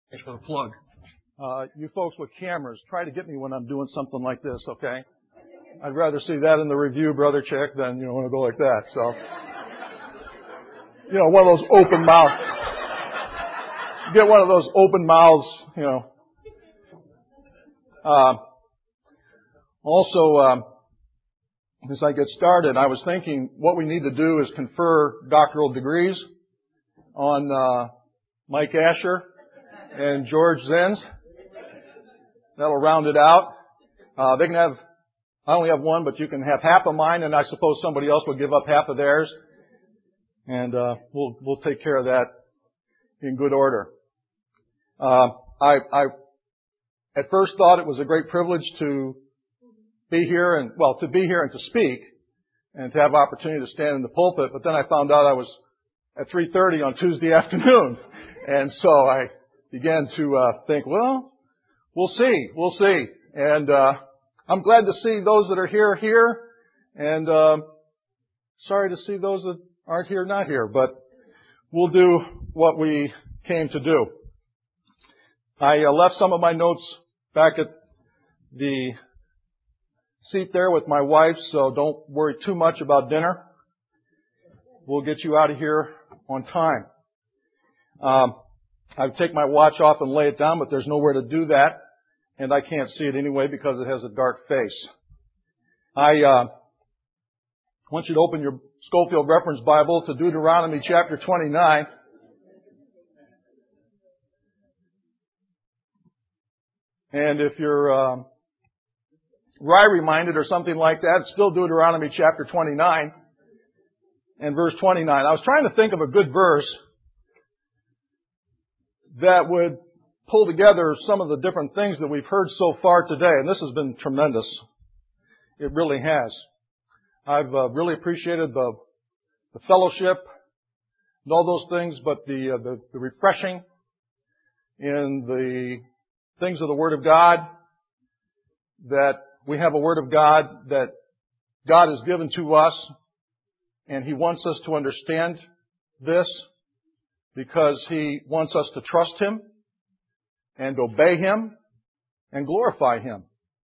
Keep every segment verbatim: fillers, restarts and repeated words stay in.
Thanks for the plug. Uh, you folks with cameras, try to get me when I'm doing something like this, okay? I'd rather see that in the review, Brother Chick, than, you know, want to go like that. So, you know, one of those open mouths. Get one of those open mouths, you know. Uh, also, um, as I get started, I was thinking what we need to do is confer doctoral degrees on uh, Mike Asher and George Zenz. That'll round it out. Uh, they can have, I only have one, but you can have half of mine, and I suppose somebody else will give up half of theirs. And uh, we'll we'll take care of that in good order. Uh, I, I at first thought it was a great privilege to be here and, well, to be here and to speak and to have opportunity to stand in the pulpit, but then I found out I was at three thirty on Tuesday afternoon. And so I began to uh, think, well, we'll see, we'll see. And uh, I'm glad to see those that are here, here, and uh, sorry to see those that aren't here, not here, but we'll do what we came to do. I uh, left some of my notes back at the seat there with my wife, so don't worry too much about dinner. We'll get you out of here on time. Um, I take my watch off and lay it down, but there's nowhere to do that, and I can't see it anyway because it has a dark face. I uh, want you to open your Schofield Reference Bible to Deuteronomy chapter twenty-nine. And if you're um, Rye reminded or something like that, it's still Deuteronomy chapter twenty-nine and verse twenty-nine. I was trying to think of a good verse that would pull together some of the different things that we've heard so far today, and this has been tremendous. It really has. I've uh, really appreciated the, the fellowship and all those things, but the, uh, the the refreshing in the things of the Word of God, that we have a Word of God that God has given to us, and He wants us to understand this because He wants us to trust Him and obey Him and glorify Him.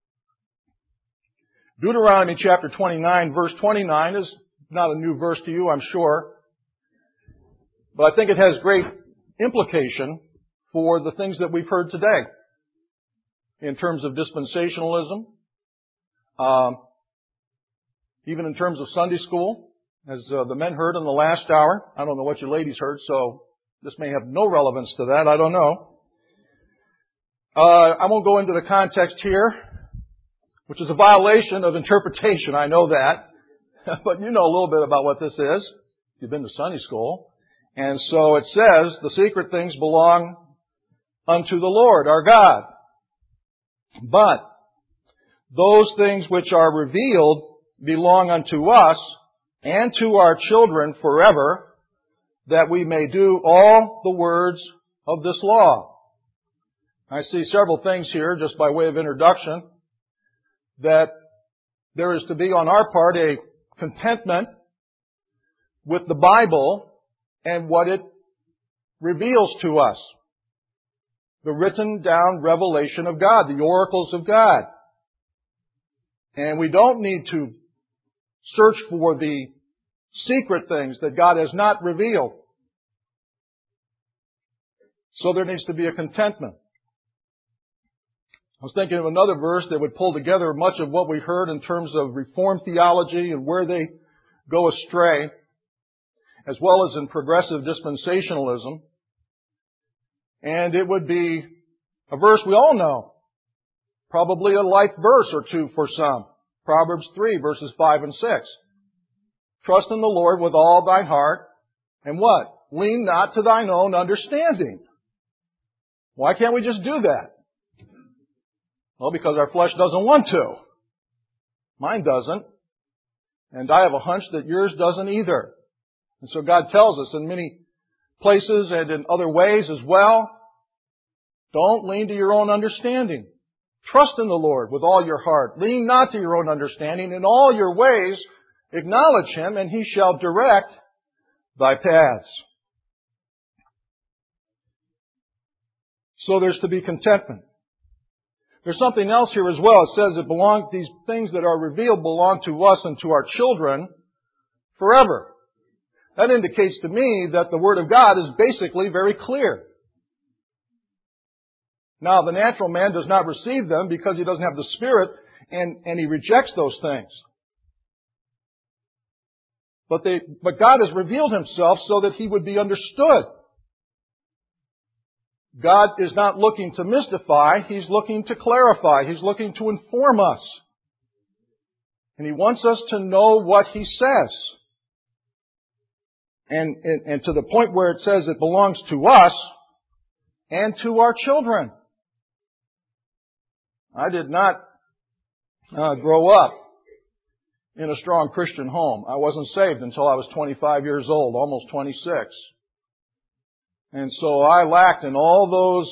Deuteronomy chapter twenty-nine, verse twenty-nine is not a new verse to you, I'm sure, but I think it has great implication for the things that we've heard today in terms of dispensationalism, um, even in terms of Sunday school, as uh, the men heard in the last hour. I don't know what you ladies heard, so this may have no relevance to that. I don't know. Uh, I won't go into the context here, which is a violation of interpretation. I know that. But you know a little bit about what this is. You've been to Sunday school. And so it says, the secret things belong unto the Lord, our God. But those things which are revealed belong unto us and to our children forever, that we may do all the words of this law. I see several things here, just by way of introduction, that there is to be on our part a contentment with the Bible and what it reveals to us. The written down revelation of God, the oracles of God. And we don't need to search for the secret things that God has not revealed. So there needs to be a contentment. I was thinking of another verse that would pull together much of what we heard in terms of Reformed theology and where they go astray, as well as in progressive dispensationalism. And it would be a verse we all know. Probably a life verse or two for some. Proverbs three, verses five and six. Trust in the Lord with all thine heart. And what? Lean not to thine own understanding. Why can't we just do that? Well, because our flesh doesn't want to. Mine doesn't. And I have a hunch that yours doesn't either. And so God tells us in many places and in other ways as well, don't lean to your own understanding. Trust in the Lord with all your heart. Lean not to your own understanding. In all your ways, acknowledge Him, and He shall direct thy paths. So there's to be contentment. There's something else here as well. It says it belong, these things that are revealed belong to us and to our children forever. That indicates to me that the Word of God is basically very clear. Now, the natural man does not receive them because he doesn't have the Spirit, and, and he rejects those things. But they, but God has revealed Himself so that He would be understood. God is not looking to mystify, He's looking to clarify, He's looking to inform us. And He wants us to know what He says. And, and, and to the point where it says it belongs to us and to our children. I did not uh, grow up in a strong Christian home. I wasn't saved until I was twenty-five years old, almost twenty-six. And so I lacked in all those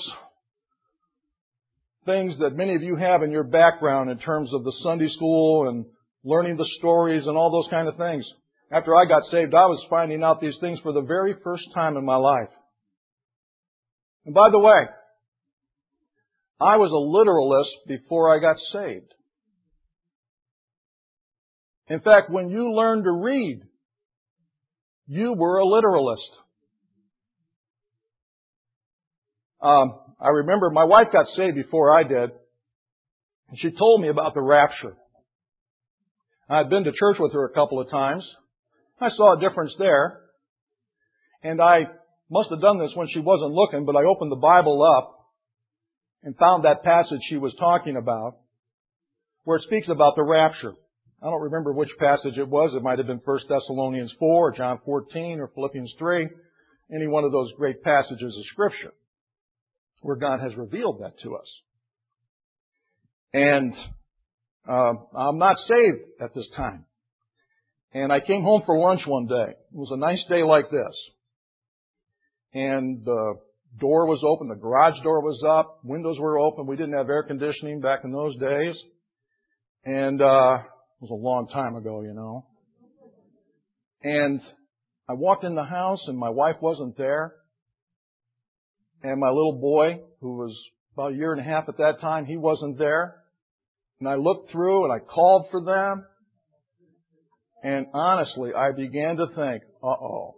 things that many of you have in your background in terms of the Sunday school and learning the stories and all those kind of things. After I got saved, I was finding out these things for the very first time in my life. And by the way, I was a literalist before I got saved. In fact, when you learned to read, you were a literalist. Um, I remember my wife got saved before I did, and she told me about the rapture. I'd been to church with her a couple of times. I saw a difference there, and I must have done this when she wasn't looking, but I opened the Bible up and found that passage she was talking about, where it speaks about the rapture. I don't remember which passage it was. It might have been First Thessalonians four, or John fourteen, or Philippians three, any one of those great passages of Scripture, where God has revealed that to us. And uh, I'm not saved at this time. And I came home for lunch one day. It was a nice day like this. And the door was open, the garage door was up, windows were open. We didn't have air conditioning back in those days. And uh, it was a long time ago, you know. And I walked in the house and my wife wasn't there. And my little boy, who was about a year and a half at that time, he wasn't there. And I looked through and I called for them. And honestly, I began to think, uh-oh.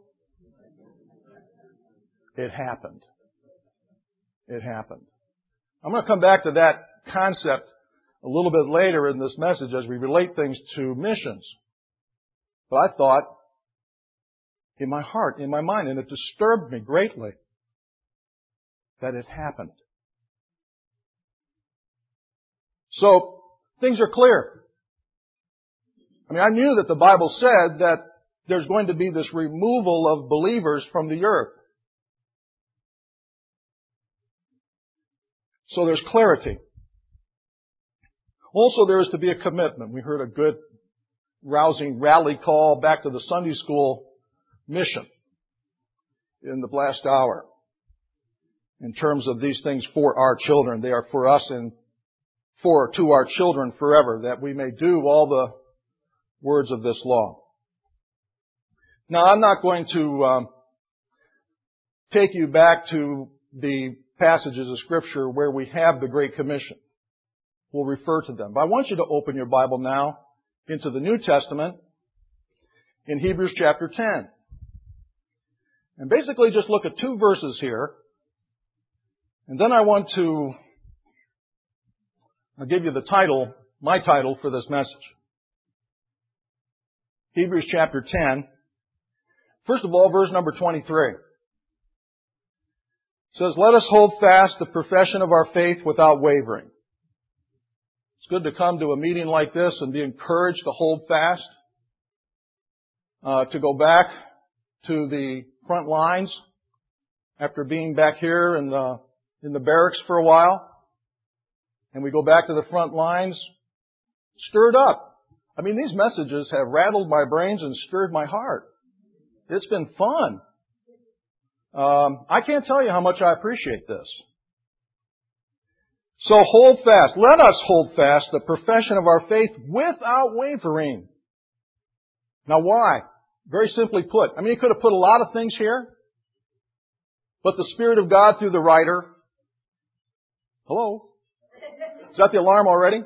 It happened. It happened. I'm going to come back to that concept a little bit later in this message as we relate things to missions. But I thought, in my heart, in my mind, and it disturbed me greatly, that it happened. So, things are clear. I mean, I knew that the Bible said that there's going to be this removal of believers from the earth. So there's clarity. Also, there is to be a commitment. We heard a good, rousing rally call back to the Sunday school mission in the last hour. In terms of these things for our children. They are for us and for to our children forever, that we may do all the words of this law. Now, I'm not going to um, take you back to the passages of Scripture where we have the Great Commission. We'll refer to them. But I want you to open your Bible now into the New Testament in Hebrews chapter ten. And basically just look at two verses here. And then I want to I'll give you the title, my title for this message. Hebrews chapter ten. First of all, verse number twenty-three. It says, "Let us hold fast the profession of our faith without wavering." It's good to come to a meeting like this and be encouraged to hold fast, uh, to go back to the front lines after being back here in the in the barracks for a while. And we go back to the front lines, stirred up. I mean, these messages have rattled my brains and stirred my heart. It's been fun. Um, I can't tell you how much I appreciate this. So hold fast. Let us hold fast the profession of our faith without wavering. Now why? Very simply put. I mean, he could have put a lot of things here. But the Spirit of God through the writer Hello? Is that the alarm already?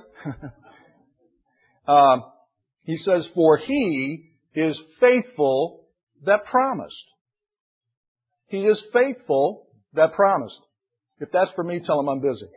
um, he says, for He is faithful that promised. He is faithful that promised. If that's for me, tell him I'm busy.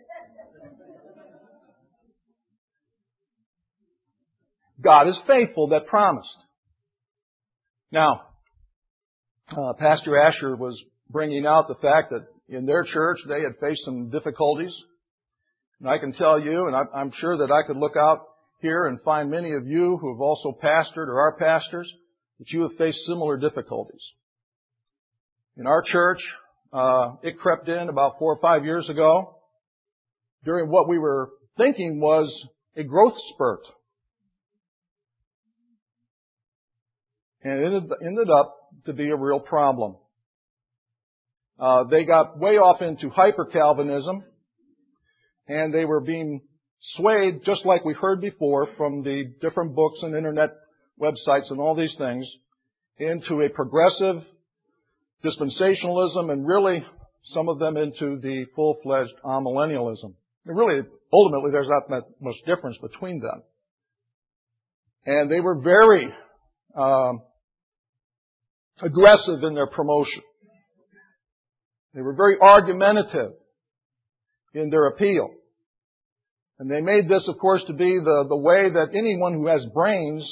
God is faithful that promised. Now, uh, Pastor Asher was bringing out the fact that in their church they had faced some difficulties. And I can tell you, and I'm sure that I could look out here and find many of you who have also pastored or are pastors, that you have faced similar difficulties. In our church, uh, it crept in about four or five years ago during what we were thinking was a growth spurt. And it ended, ended up to be a real problem. Uh, they got way off into hyper-Calvinism, and they were being swayed, just like we heard before, from the different books and internet websites and all these things, into a progressive dispensationalism, and really some of them into the full-fledged amillennialism. And really, ultimately, there's not that much difference between them. And they were very um, aggressive in their promotion. They were very argumentative in their appeal. And they made this, of course, to be the, the way that anyone who has brains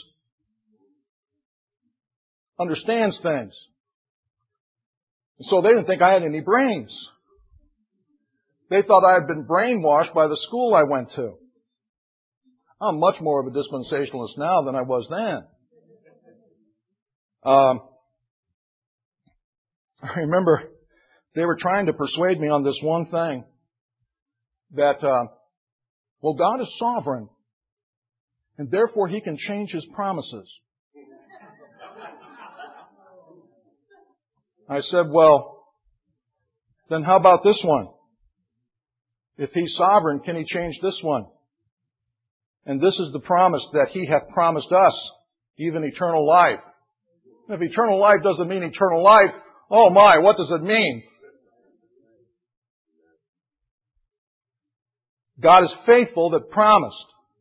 understands things. And so they didn't think I had any brains. They thought I had been brainwashed by the school I went to. I'm much more of a dispensationalist now than I was then. Um, I remember they were trying to persuade me on this one thing, that, uh, well, God is sovereign, and therefore He can change His promises. I said, well, then how about this one? If He's sovereign, can He change this one? And this is the promise that He hath promised us, even eternal life. If eternal life doesn't mean eternal life, oh my, what does it mean? God is faithful that promised.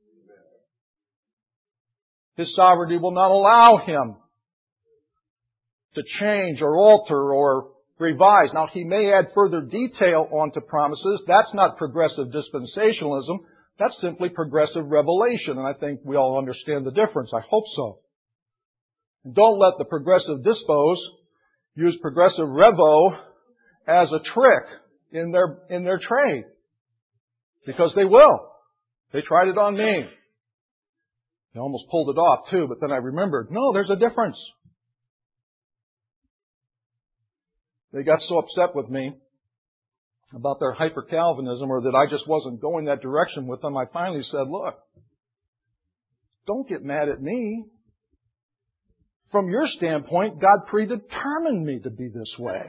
His sovereignty will not allow Him to change or alter or revise. Now, He may add further detail onto promises. That's not progressive dispensationalism. That's simply progressive revelation. And I think we all understand the difference. I hope so. And don't let the progressive dispos use progressive revo as a trick in their, in their trade. Because they will. They tried it on me. They almost pulled it off too, but then I remembered, no, there's a difference. They got so upset with me about their hyper-Calvinism, or that I just wasn't going that direction with them, I finally said, look, don't get mad at me. From your standpoint, God predetermined me to be this way.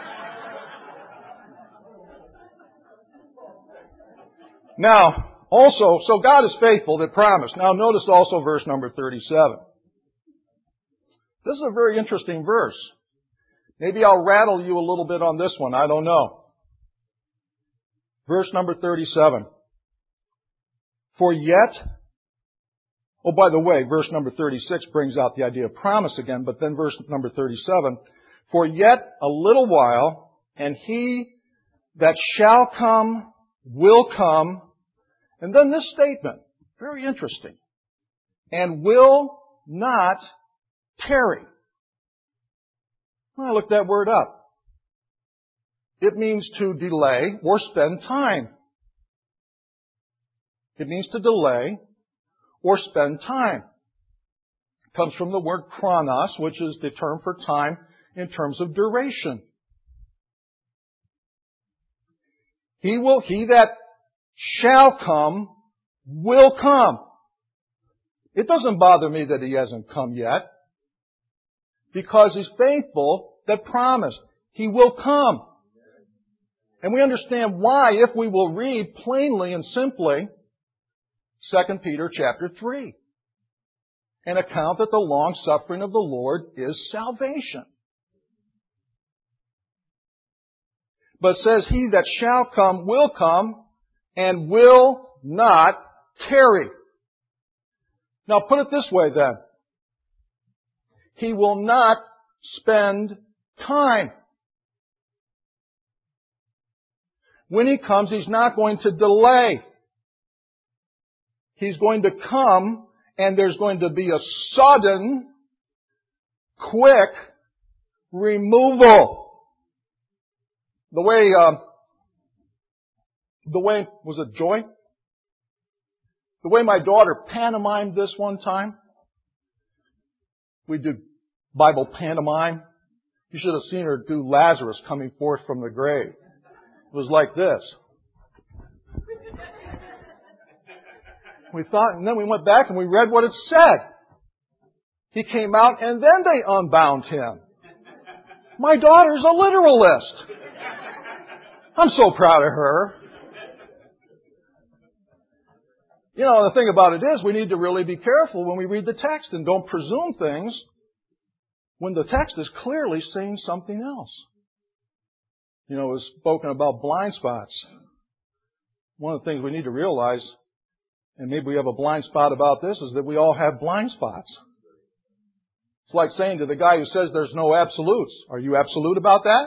Now, also, so God is faithful that promised. Now notice also verse number thirty-seven. This is a very interesting verse. Maybe I'll rattle you a little bit on this one. I don't know. Verse number thirty-seven. For yet, oh, by the way, verse number thirty-six brings out the idea of promise again, but then verse number thirty-seven. For yet a little while, and He that shall come will come. And then this statement, very interesting, and will not tarry. I looked that word up. It means to delay or spend time. It means to delay or spend time. It comes from the word chronos, which is the term for time in terms of duration. He will, he that shall come will come. It doesn't bother me that He hasn't come yet, because He's faithful that promised. He will come. And we understand why if we will read plainly and simply Second Peter chapter three. An account that the long suffering of the Lord is salvation. But it says, He that shall come will come, and will not tarry. Now put it this way then. He will not spend time. When He comes, He's not going to delay. He's going to come, and there's going to be a sudden, quick removal. The way, uh, the way, was it Joy? The way my daughter pantomimed this one time. We do Bible pantomime. You should have seen her do Lazarus coming forth from the grave. It was like this. We thought, and then we went back and we read what it said. He came out and then they unbound Him. My daughter's a literalist. I'm so proud of her. You know, the thing about it is we need to really be careful when we read the text and don't presume things when the text is clearly saying something else. You know, it was spoken about blind spots. One of the things we need to realize, and maybe we have a blind spot about this, is that we all have blind spots. It's like saying to the guy who says there's no absolutes, are you absolute about that?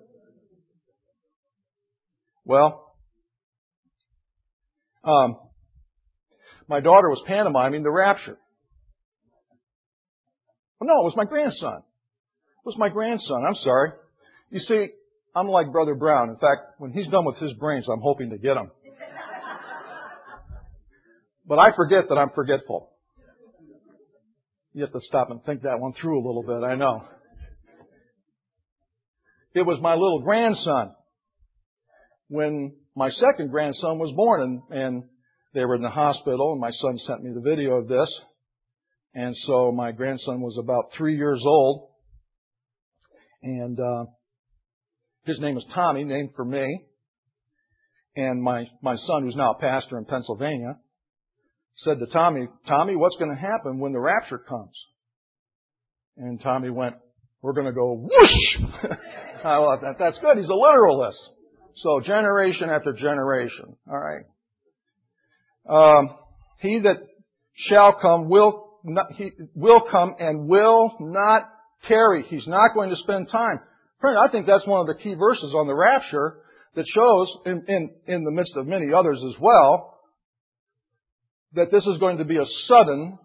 Well, um, my daughter was pantomiming the rapture. Well, no, it was my grandson. It was my grandson. I'm sorry. You see, I'm like Brother Brown. In fact, when he's done with his brains, I'm hoping to get him. But I forget that I'm forgetful. You have to stop and think that one through a little bit, I know. It was my little grandson when my second grandson was born, and, and they were in the hospital, and my son sent me the video of this. And so my grandson was about three years old, and uh, his name is Tommy, named for me. And my, my son, who's now a pastor in Pennsylvania, said to Tommy, Tommy, what's going to happen when the rapture comes? And Tommy went, we're going to go whoosh! I thought, that, that's good. He's a literalist. So generation after generation. All right. Um, he that shall come will not, he will come and will not tarry. He's not going to spend time. Friend, I think that's one of the key verses on the rapture that shows, in, in, in the midst of many others as well, that this is going to be a sudden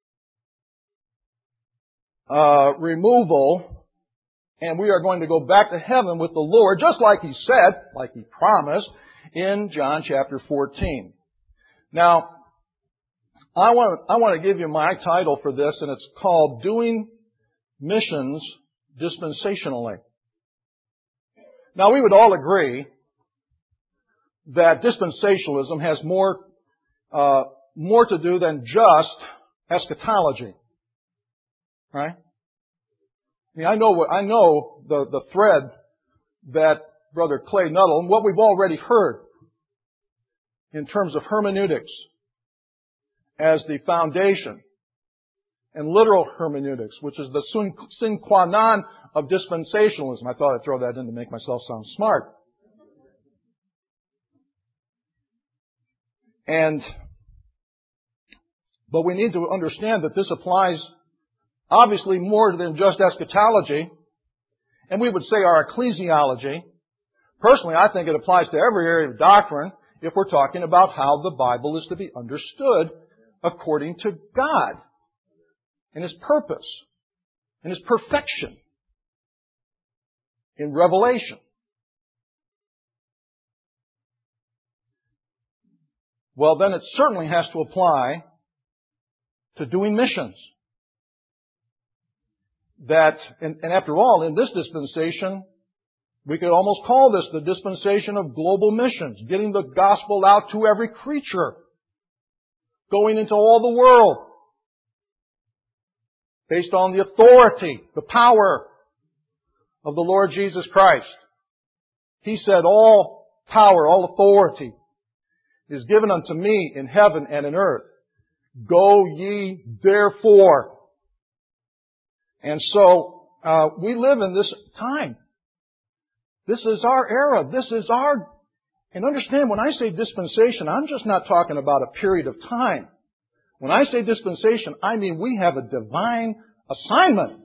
uh, removal, and we are going to go back to heaven with the Lord, just like He said, like He promised, in John chapter fourteen. Now, I want I want to give you my title for this, and it's called Doing Missions Dispensationally. Now, we would all agree that dispensationalism has more uh, more to do than just eschatology, right? I mean, I know what I know the the thread that Brother Clay Nuttall, and what we've already heard in terms of hermeneutics as the foundation, and literal hermeneutics, which is the sine qua non of dispensationalism. I thought I'd throw that in to make myself sound smart. And, but we need to understand that this applies obviously more than just eschatology, and we would say our ecclesiology. Personally, I think it applies to every area of doctrine if we're talking about how the Bible is to be understood according to God and His purpose and His perfection in Revelation. Well, then it certainly has to apply to doing missions. That, and, and after all, in this dispensation, we could almost call this the dispensation of global missions, getting the gospel out to every creature, going into all the world, based on the authority, the power of the Lord Jesus Christ. He said, all power, all authority is given unto me in heaven and in earth. Go ye therefore. And so, uh, we live in this time. This is our era. This is our And understand, when I say dispensation, I'm just not talking about a period of time. When I say dispensation, I mean we have a divine assignment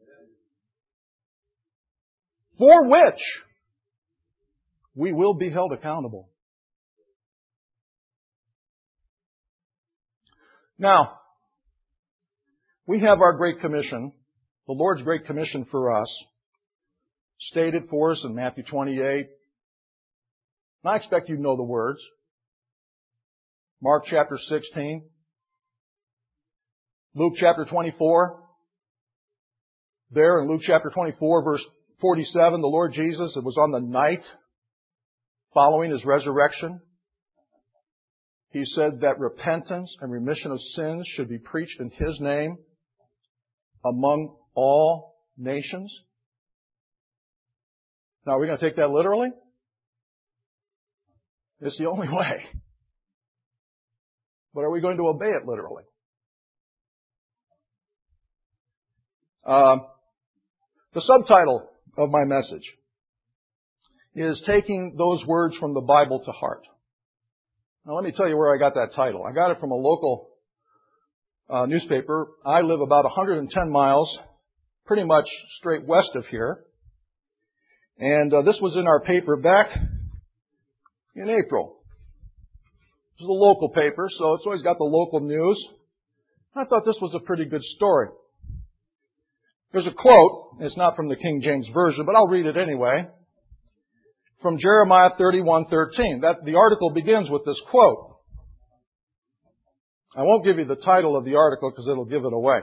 for which we will be held accountable. Now, we have our Great Commission, the Lord's Great Commission for us, stated for us in Matthew twenty-eight. And I expect you know the words. Mark chapter sixteen. Luke chapter twenty-four. There in Luke chapter twenty-four, verse forty-seven, the Lord Jesus, it was on the night following His resurrection. He said that repentance and remission of sins should be preached in His name among all nations. Now, are we going to take that literally? It's the only way. But are we going to obey it literally? Uh, the subtitle of my message is Taking Those Words from the Bible to Heart. Now, let me tell you where I got that title. I got it from a local uh, newspaper. I live about one hundred ten miles, pretty much straight west of here. And uh, this was in our paper back in April. This is a local paper, so it's always got the local news. I thought this was a pretty good story. There's a quote. It's not from the King James Version, but I'll read it anyway. From Jeremiah thirty-one thirteen. That the article begins with this quote. I won't give you the title of the article because it'll give it away.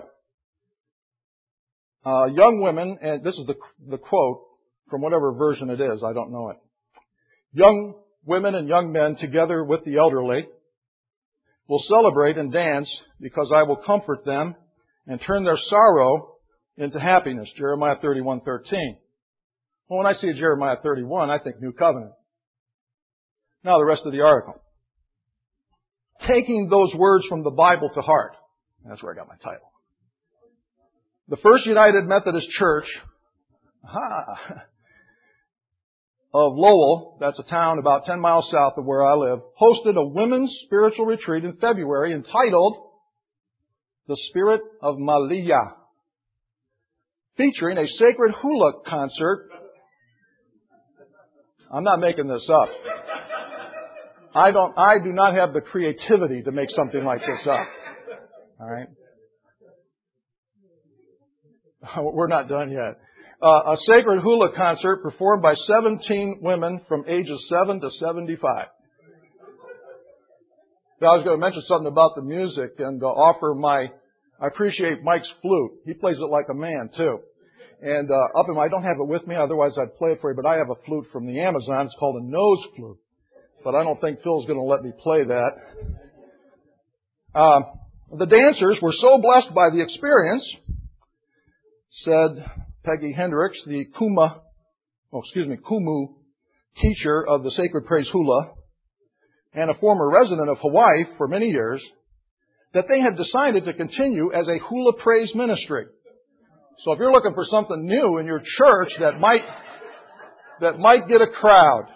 Uh, young women, and this is the the quote from whatever version it is. I don't know it. Young women and young men, together with the elderly, will celebrate and dance because I will comfort them and turn their sorrow into happiness. Jeremiah thirty-one thirteen. Well, when I see Jeremiah thirty-one, I think New Covenant. Now the rest of the article. Taking those words from the Bible to heart. That's where I got my title. The First United Methodist Church aha, of Lowell, that's a town about ten miles south of where I live, hosted a women's spiritual retreat in February entitled The Spirit of Malia, featuring a sacred hula concert. I'm not making this up. I don't, I do not have the creativity to make something like this up. All right? We're not done yet. Uh, a sacred hula concert performed by seventeen women from ages seven to seventy-five. Now, I was going to mention something about the music and uh, offer my, I appreciate Mike's flute. He plays it like a man, too. And uh, up in my, I don't have it with me, otherwise I'd play it for you, but I have a flute from the Amazon. It's called a nose flute. But I don't think Phil's going to let me play that. Uh, the dancers were so blessed by the experience, said Peggy Hendricks, the Kuma, oh, excuse me, Kumu teacher of the Sacred Praise Hula, and a former resident of Hawaii for many years, that they had decided to continue as a hula praise ministry. So if you're looking for something new in your church that might, that might get a crowd.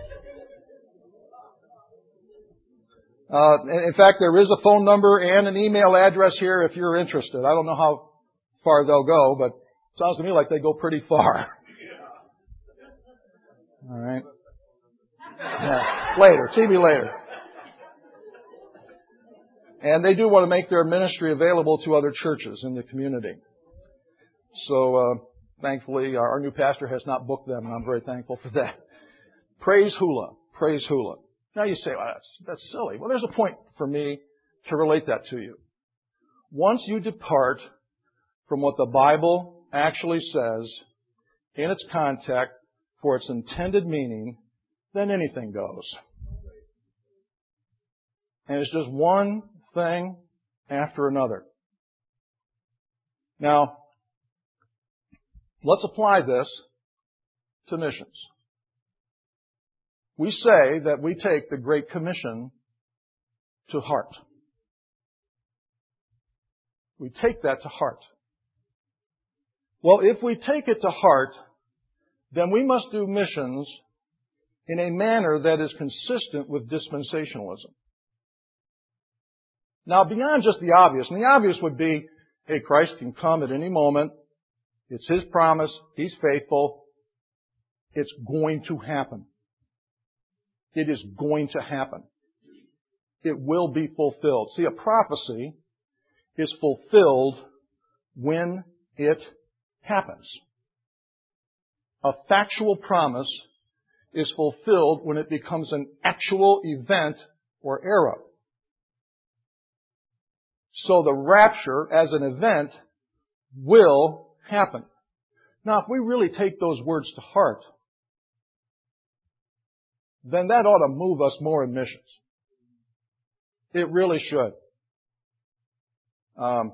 Uh, in fact, there is a phone number and an email address here if you're interested. I don't know how far they'll go, but it sounds to me like they go pretty far. All right. Yeah. Later. See me later. And they do want to make their ministry available to other churches in the community. So, uh, thankfully, our, our new pastor has not booked them, and I'm very thankful for that. Praise hula. Praise hula. Now you say, well, that's, that's silly. Well, there's a point for me to relate that to you. Once you depart from what the Bible actually says in its context for its intended meaning, then anything goes. And it's just one thing after another. Now, let's apply this to missions. We say that we take the Great Commission to heart. We take that to heart. Well, if we take it to heart, then we must do missions in a manner that is consistent with dispensationalism. Now, beyond just the obvious, and the obvious would be, hey, Christ can come at any moment. It's His promise. He's faithful. It's going to happen. It is going to happen. It will be fulfilled. See, a prophecy is fulfilled when it happens. A factual promise is fulfilled when it becomes an actual event or era. So the rapture as an event will happen. Now, if we really take those words to heart, then that ought to move us more in missions. It really should. Um,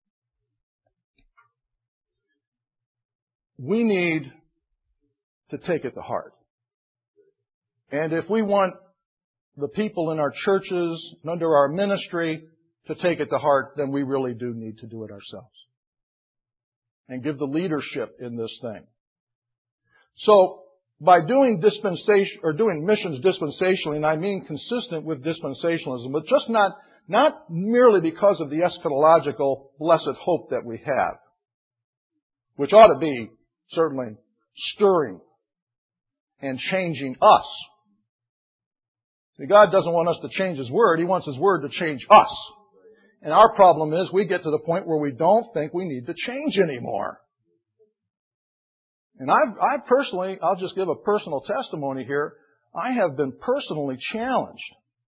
we need to take it to heart. And if we want the people in our churches and under our ministry to take it to heart, then we really do need to do it ourselves. And give the leadership in this thing. So, by doing dispensation, or doing missions dispensationally, and I mean consistent with dispensationalism, but just not, not merely because of the eschatological blessed hope that we have, which ought to be certainly stirring and changing us. See, God doesn't want us to change His Word. He wants His Word to change us. And our problem is we get to the point where we don't think we need to change anymore. And I've, I personally, I'll just give a personal testimony here. I have been personally challenged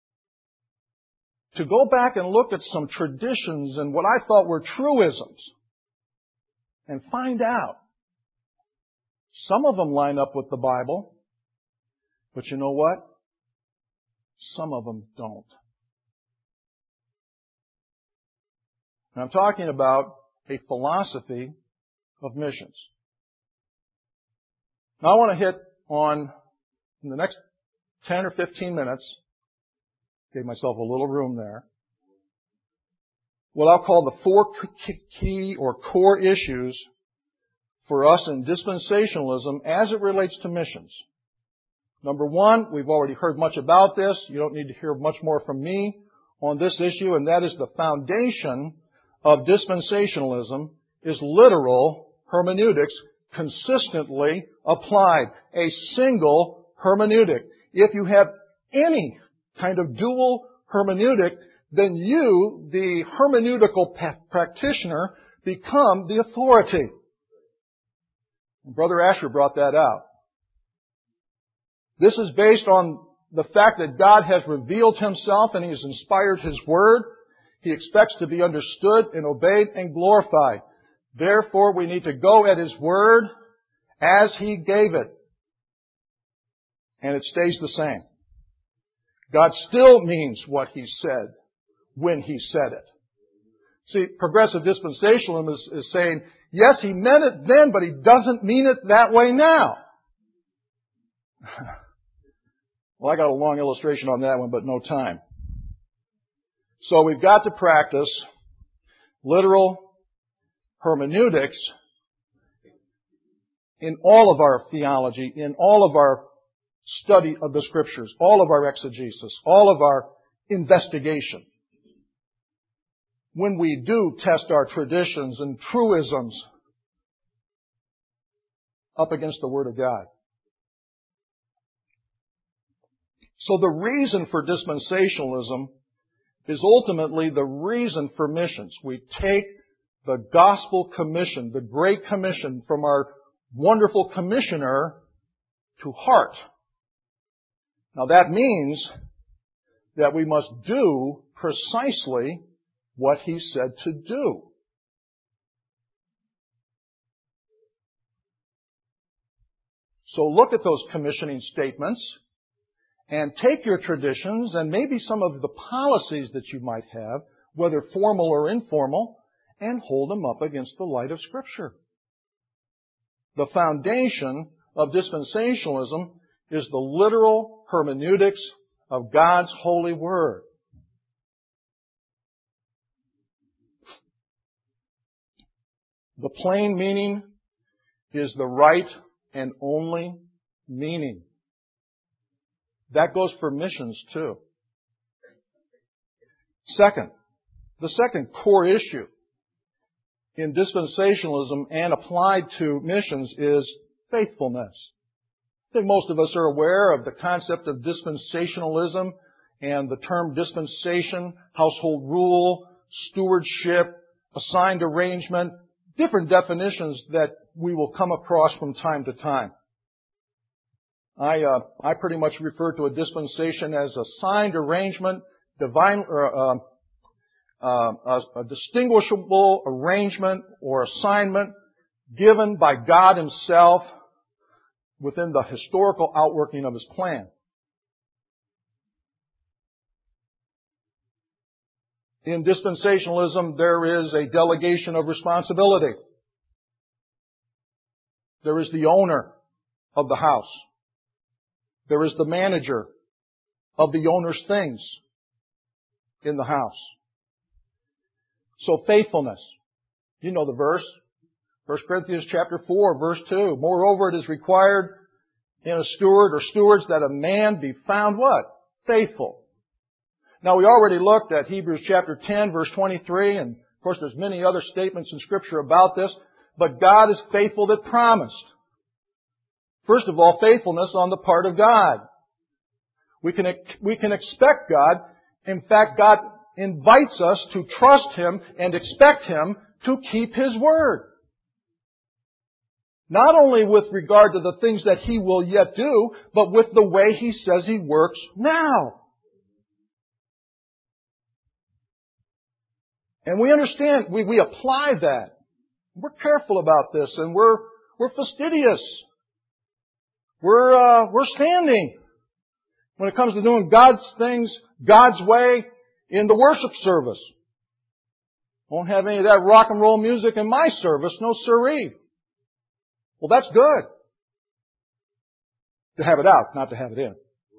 to go back and look at some traditions and what I thought were truisms and find out. Some of them line up with the Bible, but you know what? Some of them don't. And I'm talking about a philosophy of missions. Now I want to hit on, in the next ten or fifteen minutes, gave myself a little room there, what I'll call the four key or core issues for us in dispensationalism as it relates to missions. Number one, we've already heard much about this. You don't need to hear much more from me on this issue, and that is the foundation of dispensationalism is literal hermeneutics consistently applied. A single hermeneutic. If you have any kind of dual hermeneutic, then you, the hermeneutical pa- practitioner, become the authority. And Brother Asher brought that out. This is based on the fact that God has revealed Himself and He has inspired His Word. He expects to be understood and obeyed and glorified. Therefore, we need to go at His Word as He gave it. And it stays the same. God still means what He said when He said it. See, progressive dispensationalism is, is saying, yes, He meant it then, but He doesn't mean it that way now. Well, I got a long illustration on that one, but no time. So we've got to practice literal hermeneutics in all of our theology, in all of our study of the Scriptures, all of our exegesis, all of our investigation. When we do test our traditions and truisms up against the Word of God. So the reason for dispensationalism is ultimately the reason for missions. We take the gospel commission, the great commission from our wonderful commissioner to heart. Now that means that we must do precisely what He said to do. So look at those commissioning statements and take your traditions and maybe some of the policies that you might have, whether formal or informal, and hold them up against the light of Scripture. The foundation of dispensationalism is the literal hermeneutics of God's holy Word. The plain meaning is the right and only meaning. That goes for missions too. Second, the second core issue in dispensationalism and applied to missions is faithfulness. I think most of us are aware of the concept of dispensationalism and the term dispensation, household rule, stewardship, assigned arrangement, different definitions that we will come across from time to time. I uh, I pretty much refer to a dispensation as assigned arrangement, divine, uh, uh, a, a distinguishable arrangement or assignment given by God Himself within the historical outworking of His plan. In dispensationalism, there is a delegation of responsibility. There is the owner of the house. There is the manager of the owner's things in the house. So faithfulness. You know the verse. First Corinthians chapter four, verse two. Moreover, it is required in a steward or stewards that a man be found what? Faithful. Now we already looked at Hebrews chapter ten, verse twenty-three, and of course there's many other statements in Scripture about this, but God is faithful that promised. First of all, faithfulness on the part of God. We can, we can expect God. In fact, God invites us to trust Him and expect Him to keep His word. Not only with regard to the things that He will yet do, but with the way He says He works now. And we understand, we, we apply that. We're careful about this, and we're, we're fastidious. We're, uh, we're standing when it comes to doing God's things God's way in the worship service. Won't have any of that rock and roll music in my service, no siree. Well, that's good. To have it out, not to have it in.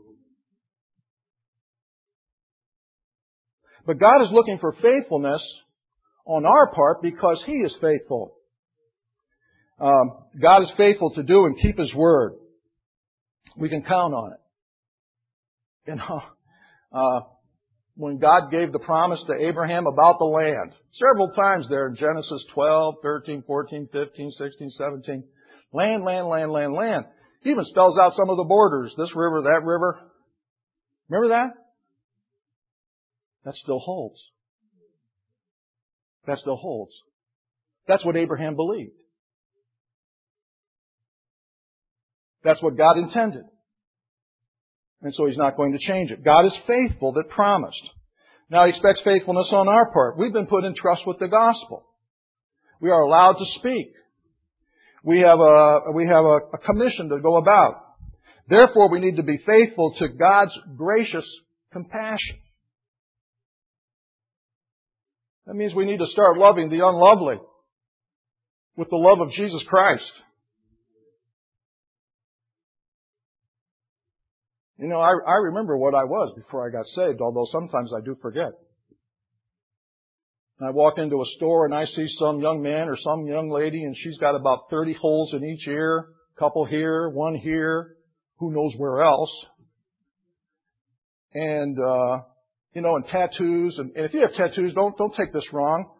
But God is looking for faithfulness on our part because He is faithful. Um, God is faithful to do and keep His word. We can count on it. You know, uh, when God gave the promise to Abraham about the land, several times there in Genesis twelve, thirteen, fourteen, fifteen, sixteen, seventeen, land, land, land, land, land. He even spells out some of the borders, this river, that river. Remember that? That still holds. That still holds. That's what Abraham believed. That's what God intended. And so He's not going to change it. God is faithful that promised. Now He expects faithfulness on our part. We've been put in trust with the gospel. We are allowed to speak. We have a, we have a, a commission to go about. Therefore, we need to be faithful to God's gracious compassion. That means we need to start loving the unlovely with the love of Jesus Christ. You know, I, I remember what I was before I got saved, although sometimes I do forget. And I walk into a store and I see some young man or some young lady and she's got about thirty holes in each ear, a couple here, one here, who knows where else. And, uh, you know, and tattoos. And, and if you have tattoos, don't, don't take this wrong.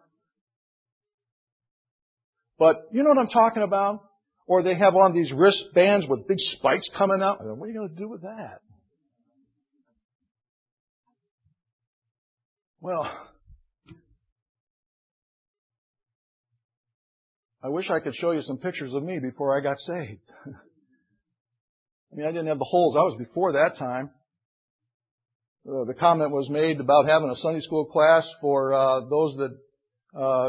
But you know what I'm talking about? Or they have on these wristbands with big spikes coming out. What are you going to do with that? Well, I wish I could show you some pictures of me before I got saved. I mean, I didn't have the holes. I was before that time. Uh, the comment was made about having a Sunday school class for uh, those that uh,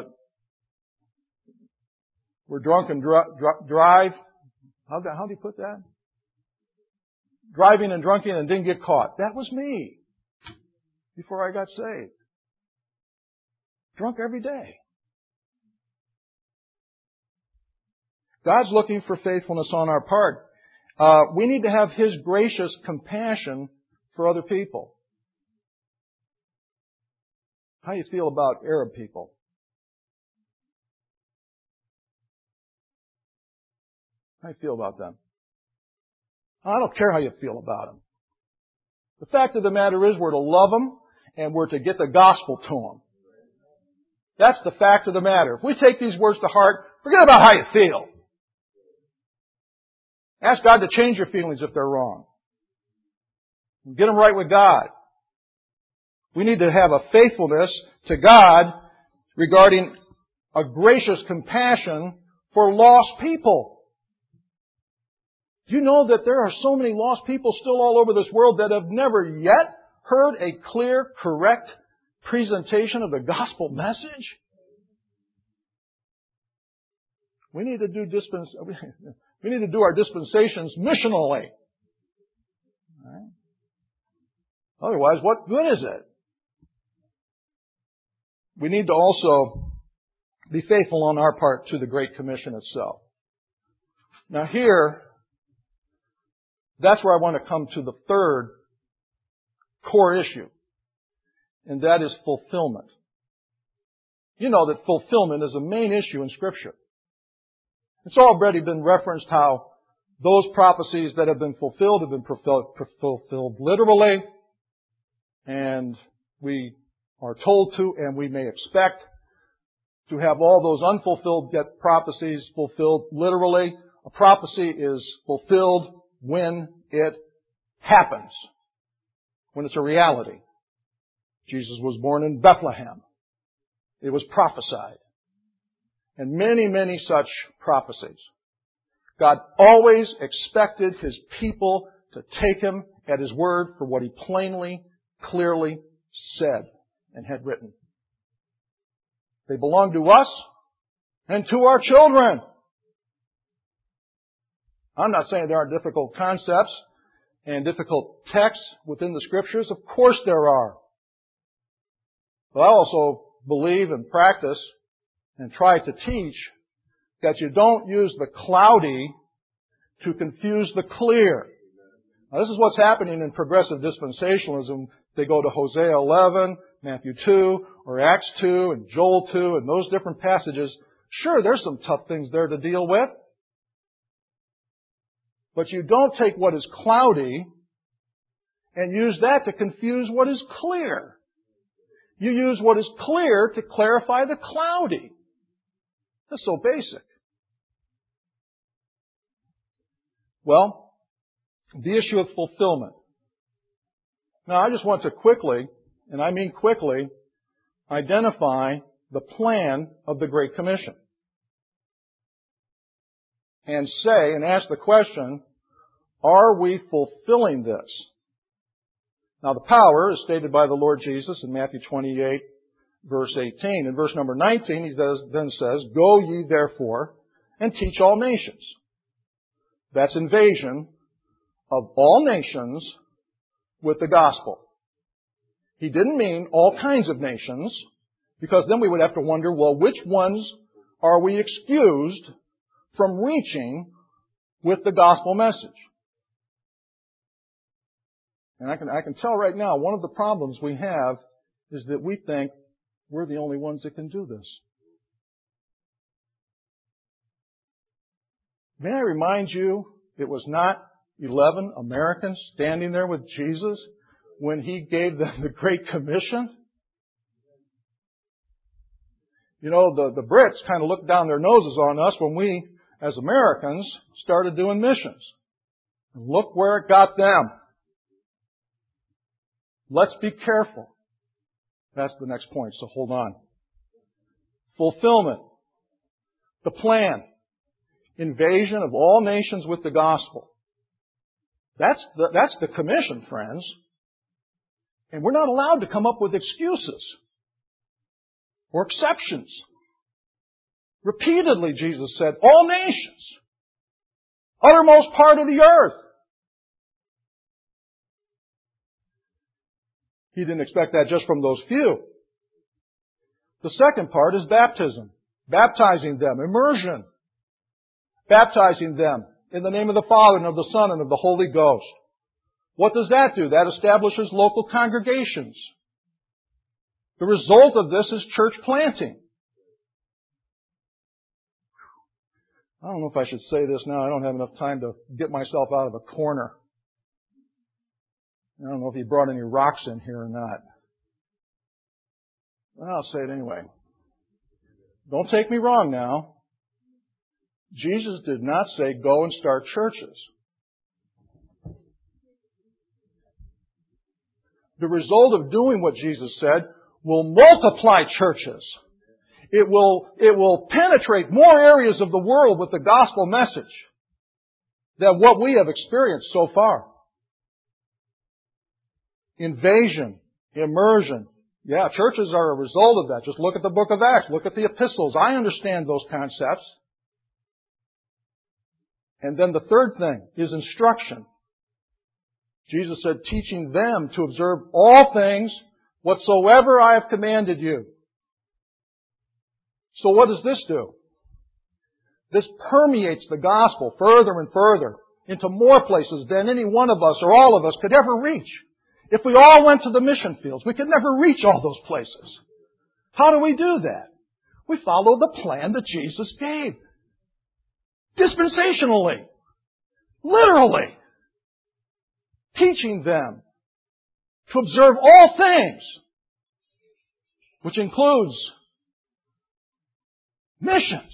were drunk and dri- dri- drive. How do, how do you put that? Driving and drunken and didn't get caught. That was me before I got saved. Drunk every day. God's looking for faithfulness on our part. Uh, we need to have His gracious compassion for other people. How do you feel about Arab people? How do you feel about them? I don't care how you feel about them. The fact of the matter is we're to love them and we're to get the gospel to them. That's the fact of the matter. If we take these words to heart, forget about how you feel. Ask God to change your feelings if they're wrong. Get them right with God. We need to have a faithfulness to God regarding a gracious compassion for lost people. Do you know that there are so many lost people still all over this world that have never yet heard a clear, correct presentation of the gospel message? We need to do dispens, we need to do our dispensations missionally. Right? Otherwise, what good is it? We need to also be faithful on our part to the Great Commission itself. Now here, that's where I want to come to the third core issue, and that is fulfillment. You know that fulfillment is a main issue in Scripture. It's already been referenced how those prophecies that have been fulfilled have been fulfilled, fulfilled literally, and we are told to, and we may expect to have all those unfulfilled prophecies fulfilled literally. A prophecy is fulfilled when it happens, when it's a reality. Jesus was born in Bethlehem. It was prophesied. And many, many such prophecies. God always expected His people to take Him at His word for what He plainly, clearly said and had written. They belong to us and to our children. I'm not saying there aren't difficult concepts and difficult texts within the Scriptures. Of course there are. But I also believe and practice and try to teach that you don't use the cloudy to confuse the clear. Now, this is what's happening in progressive dispensationalism. They go to Hosea eleven, Matthew two, or Acts two, and Joel two, and those different passages. Sure, there's some tough things there to deal with. But you don't take what is cloudy and use that to confuse what is clear. You use what is clear to clarify the cloudy. That's so basic. Well, the issue of fulfillment. Now, I just want to quickly, and I mean quickly, identify the plan of the Great Commission. And say, and ask the question, are we fulfilling this? Now, the power is stated by the Lord Jesus in Matthew twenty-eight, verse eighteen. In verse number nineteen, He does, then says, "Go ye therefore and teach all nations." That's invasion of all nations with the gospel. He didn't mean all kinds of nations, because then we would have to wonder, well, which ones are we excused from reaching with the gospel message? And I can, I can tell right now, one of the problems we have is that we think we're the only ones that can do this. May I remind you, it was not eleven Americans standing there with Jesus when He gave them the Great Commission. You know, the, the Brits kind of looked down their noses on us when we, as Americans, started doing missions. And look where it got them. Let's be careful. That's the next point, so hold on. Fulfillment. The plan. Invasion of all nations with the gospel. That's the, that's the commission, friends. And we're not allowed to come up with excuses or exceptions. Repeatedly, Jesus said, all nations, uttermost part of the earth. He didn't expect that just from those few. The second part is baptism. Baptizing them, immersion. Baptizing them in the name of the Father and of the Son and of the Holy Ghost. What does that do? That establishes local congregations. The result of this is church planting. I don't know if I should say this now. I don't have enough time to get myself out of a corner. I don't know if he brought any rocks in here or not. Well, I'll say it anyway. Don't take me wrong now. Jesus did not say, go and start churches. The result of doing what Jesus said will multiply churches. It will, it will penetrate more areas of the world with the gospel message than what we have experienced so far. Invasion, immersion. Yeah, churches are a result of that. Just look at the book of Acts. Look at the epistles. I understand those concepts. And then the third thing is instruction. Jesus said, teaching them to observe all things whatsoever I have commanded you. So what does this do? This permeates the gospel further and further into more places than any one of us or all of us could ever reach. If we all went to the mission fields, we could never reach all those places. How do we do that? We follow the plan that Jesus gave. Dispensationally. Literally. Teaching them to observe all things, which includes missions.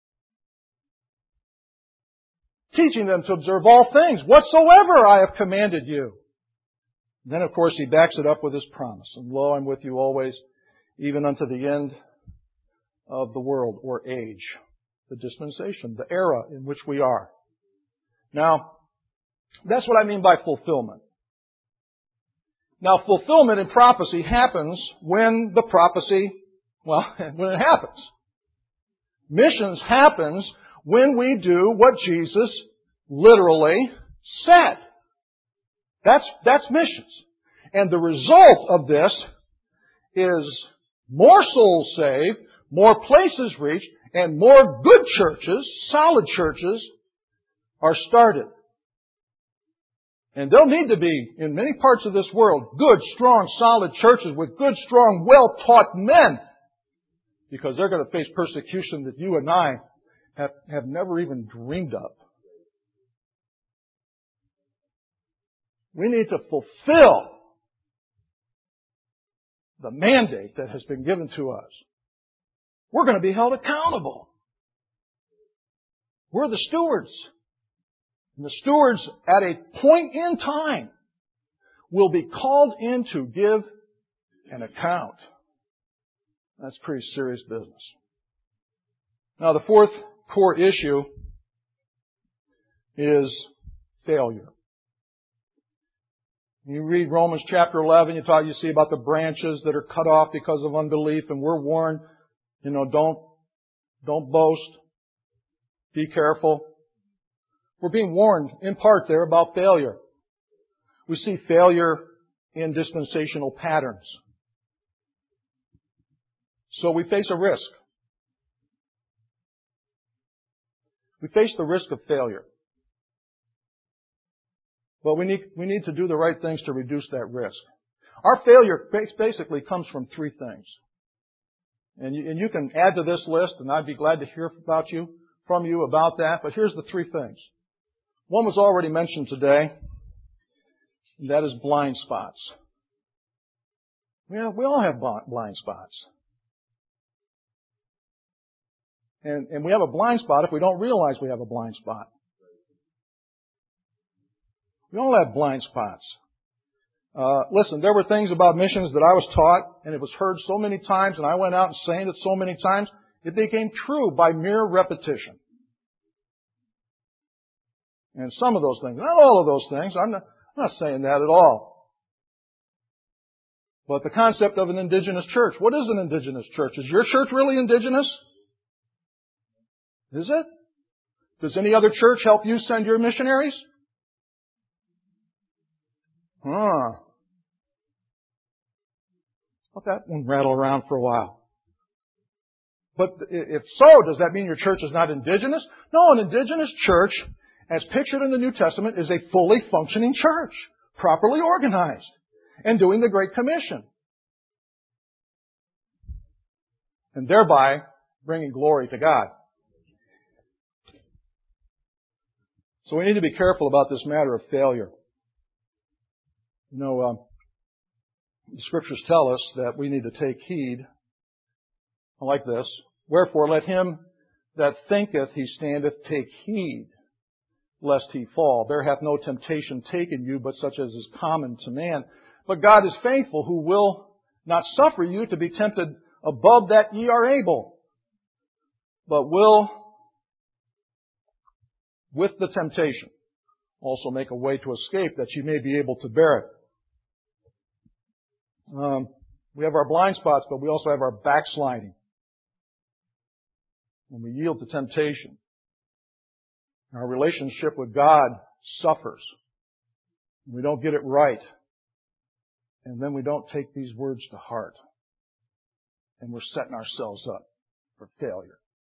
Teaching them to observe all things whatsoever I have commanded you. Then, of course, he backs it up with his promise. And lo, I'm with you always, even unto the end of the world or age. The dispensation, the era in which we are. Now, that's what I mean by fulfillment. Now, fulfillment in prophecy happens when the prophecy, well, when it happens. Missions happens when we do what Jesus literally said. That's, that's missions. And the result of this is more souls saved, more places reached, and more good churches, solid churches, are started. And there'll need to be, in many parts of this world, good, strong, solid churches with good, strong, well-taught men. Because they're going to face persecution that you and I have, have never even dreamed of. We need to fulfill the mandate that has been given to us. We're going to be held accountable. We're the stewards. And the stewards, at a point in time, will be called in to give an account. That's pretty serious business. Now, the fourth core issue is failure. You read Romans chapter eleven, you talk, you see about the branches that are cut off because of unbelief, and we're warned, you know, don't, don't boast. Be careful. We're being warned in part there about failure. We see failure in dispensational patterns. So we face a risk. We face the risk of failure. But we need, we need to do the right things to reduce that risk. Our failure basically comes from three things. And you, and you can add to this list, and I'd be glad to hear about you, from you about that. But here's the three things. One was already mentioned today, and that is blind spots. Yeah, we all have blind spots. And, and we have a blind spot if we don't realize we have a blind spot. We all have blind spots. Uh, listen, there were things about missions that I was taught, and it was heard so many times, and I went out and saying it so many times, it became true by mere repetition. And some of those things, not all of those things, I'm not, I'm not saying that at all. But the concept of an indigenous church. What is an indigenous church? Is your church really indigenous? Is it? Does any other church help you send your missionaries? Huh. Let that one rattle around for a while. But if so, does that mean your church is not indigenous? No, an indigenous church, as pictured in the New Testament, is a fully functioning church, properly organized, and doing the Great Commission. And thereby bringing glory to God. So we need to be careful about this matter of failure. You know, um, the Scriptures tell us that we need to take heed. I like this. Wherefore, let him that thinketh he standeth take heed, lest he fall. There hath no temptation taken you, but such as is common to man. But God is faithful, who will not suffer you to be tempted above that ye are able, but will, with the temptation, also make a way to escape, that ye may be able to bear it. Um, we have our blind spots, but we also have our backsliding. When we yield to temptation, our relationship with God suffers. We don't get it right. And then we don't take these words to heart. And we're setting ourselves up for failure.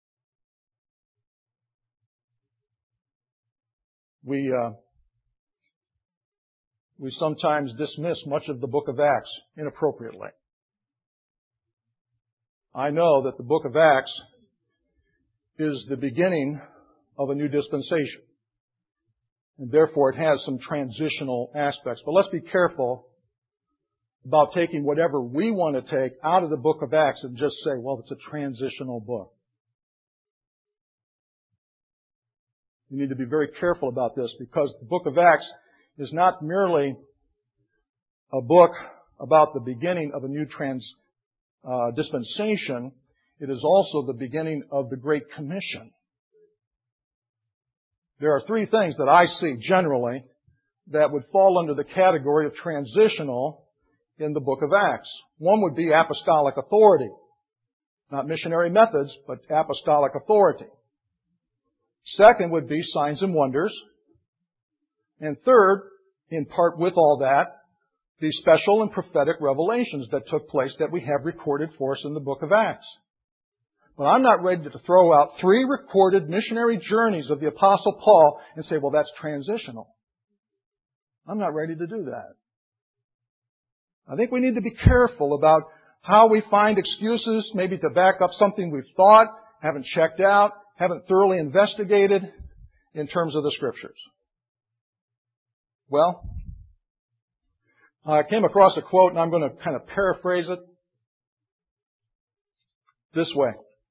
We, uh, we sometimes dismiss much of the book of Acts inappropriately. I know that the book of Acts is the beginning of a new dispensation. And therefore it has some transitional aspects. But let's be careful about taking whatever we want to take out of the book of Acts and just say, well, it's a transitional book. We need to be very careful about this, because the book of Acts is not merely a book about the beginning of a new trans, uh, dispensation. It is also the beginning of the Great Commission. There are three things that I see generally that would fall under the category of transitional in the book of Acts. One would be apostolic authority. Not missionary methods, but apostolic authority. Second would be signs and wonders. And third, in part with all that, the special and prophetic revelations that took place that we have recorded for us in the book of Acts. But I'm not ready to throw out three recorded missionary journeys of the Apostle Paul and say, well, that's transitional. I'm not ready to do that. I think we need to be careful about how we find excuses, maybe to back up something we've thought, haven't checked out, haven't thoroughly investigated in terms of the Scriptures. Well, I came across a quote, and I'm going to kind of paraphrase it this way.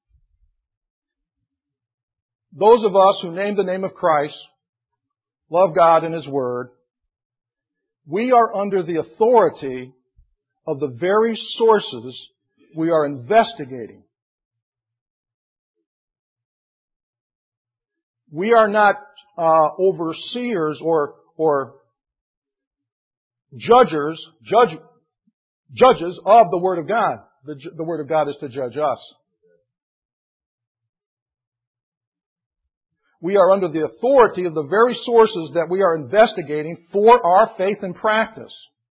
Those of us who name the name of Christ, love God and His Word, we are under the authority of the very sources we are investigating. We are not uh, overseers or or judges, judge, judges of the Word of God. The, the Word of God is to judge us. We are under the authority of the very sources that we are investigating for our faith and practice.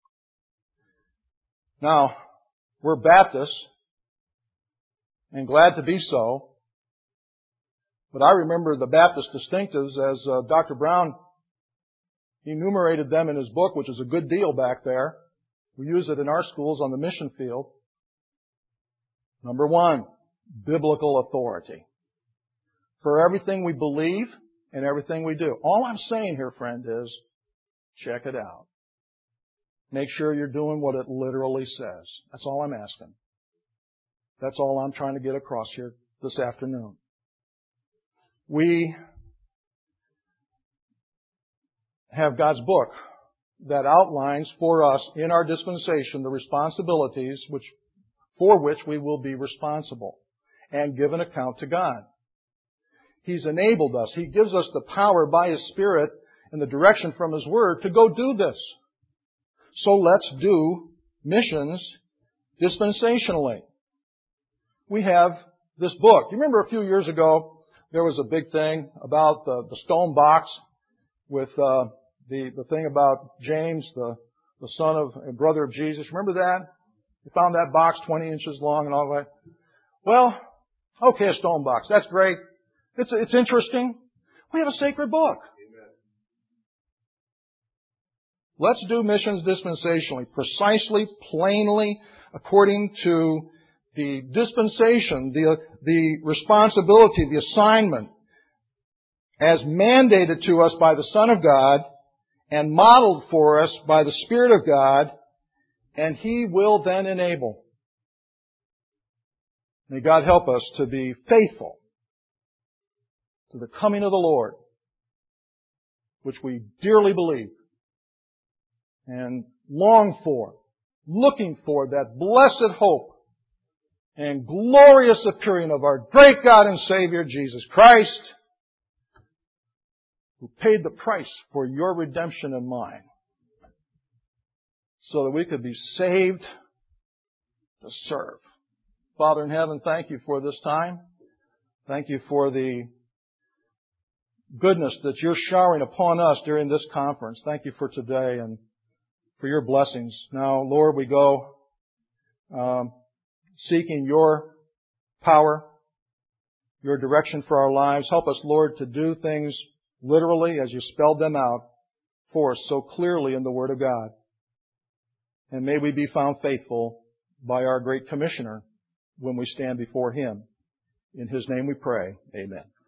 Now, we're Baptists, and glad to be so. But I remember the Baptist distinctives as uh, Doctor Brown enumerated them in his book, which is a good deal back there. We use it in our schools on the mission field. Number one, biblical authority. For everything we believe and everything we do. All I'm saying here, friend, is check it out. Make sure you're doing what it literally says. That's all I'm asking. That's all I'm trying to get across here this afternoon. We have God's book that outlines for us in our dispensation the responsibilities which, for which we will be responsible and give an account to God. He's enabled us. He gives us the power by His Spirit and the direction from His Word to go do this. So let's do missions dispensationally. We have this book. Do you remember a few years ago there was a big thing about the, the stone box with uh, the, the thing about James, the, the son of, a brother of Jesus? Remember that? You found that box twenty inches long and all that. Well, okay, a stone box. That's great. It's, it's interesting. We have a sacred book. Amen. Let's do missions dispensationally, precisely, plainly, according to the dispensation, the, the responsibility, the assignment, as mandated to us by the Son of God and modeled for us by the Spirit of God, and He will then enable. May God help us to be faithful to the coming of the Lord, which we dearly believe and long for, looking for that blessed hope and glorious appearing of our great God and Savior, Jesus Christ, who paid the price for your redemption and mine, so that we could be saved to serve. Father in heaven, thank you for this time. Thank you for the goodness that you're showering upon us during this conference. Thank you for today and for your blessings. Now, Lord, we go um, seeking your power, your direction for our lives. Help us, Lord, to do things literally as you spelled them out for us so clearly in the Word of God. And may we be found faithful by our great Commissioner when we stand before Him. In His name we pray. Amen.